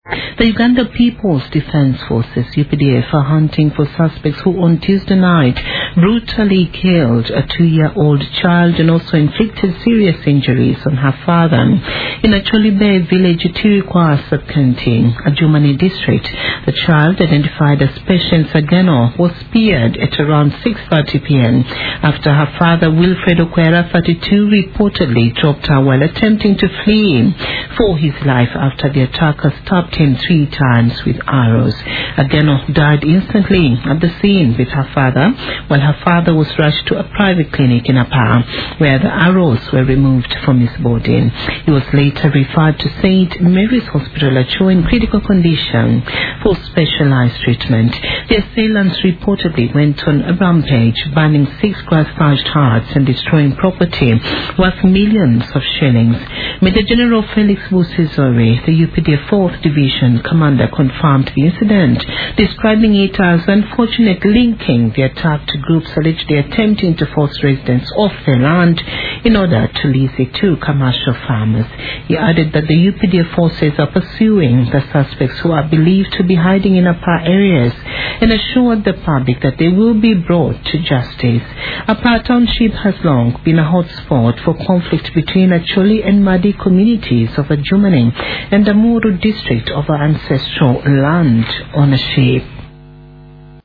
The Uganda People's Defense Forces, UPDF, are hunting for suspects who on Tuesday night brutally killed a 2-year-old child and also inflicted serious injuries on her father in a Cholibe village, Tirikwa sub-county, Adjumani district. The child, identified as Patience Ageno, was speared at around 6:30 p.m. after her father, Wilfred Okwera, 32, reportedly dropped her while attempting to flee for his life after the attacker stabbed him 3 times with arrows. Ageno died instantly at the scene with her father, while her father was rushed to a private clinic in Apa, where the arrows were removed from his body. He was later referred to St. Mary's Hospital, Acho, in critical condition for specialized treatment. The assailants reportedly went on a rampage, burning 6 grass-thatched huts and destroying property worth millions of shillings. Major General Felix Busizori, the UPDF 4th Division commander, confirmed the incident, describing it as unfortunate, linking the attack to groups allegedly attempting to force residents off their land in order to lease it to commercial farmers. He added that the UPDF forces are pursuing the suspects who are believed to be hiding in Apa areas and assured the public that they will be brought to justice. Apa Township has long been a hotspot for conflict between Acholi and Madi communities of Adjumani and the Muru district over ancestral land ownership.